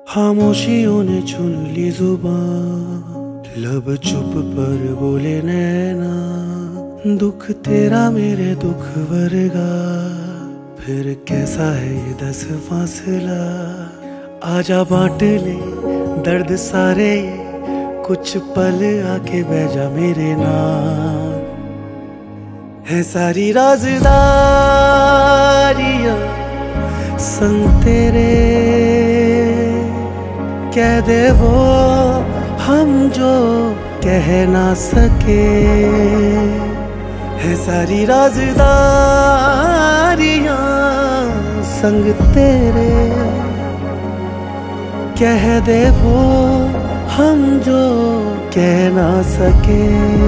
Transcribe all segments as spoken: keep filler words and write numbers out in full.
खामोशियों ने चुन ली जुबान, लब चुप पर बोले नैना। दुख तेरा मेरे दुख वर्गा, फिर कैसा है ये दस फासला। आजा बांट ले दर्द सारे, कुछ पल आके बह जा मेरे नाम। है सारी राज़दारियां संग तेरे, कह दे वो हम जो कह ना सके। है सारी राज़दारियां संग तेरे, कह दे वो हम जो कह ना सके।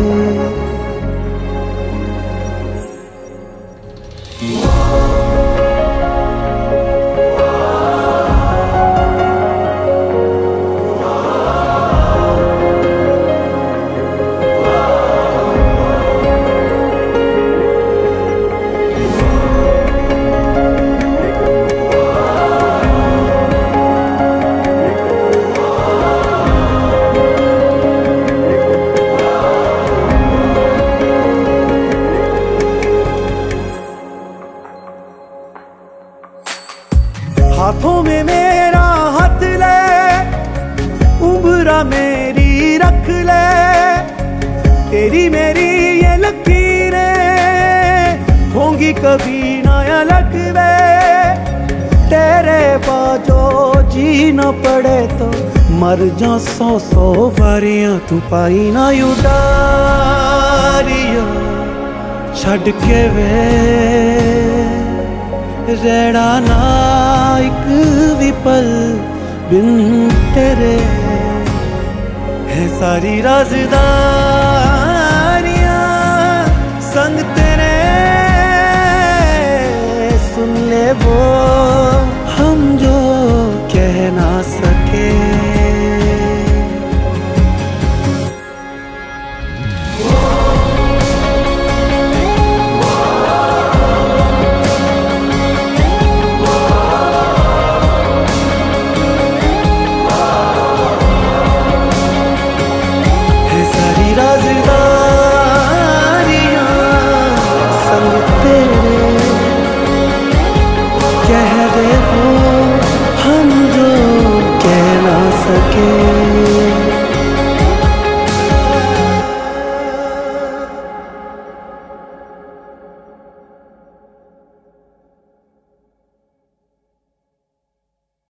हाथों में मेरा हाथ ले, उम्र मेरी रख ले। तेरी मेरी ये लकीरें होंगी कभी ना अलग वे। तेरे बाजो जी न पड़े तो मर जा सौ सौ बारियां। तू पाई ना उडारियां छड़ के वे, रेड़ा ना एक विपल बिन तेरे। है सारी राज़दारियां संग तेरे, सुन ले वो हम जो कह ना सके। कह दे वो हम जो कह ना सके।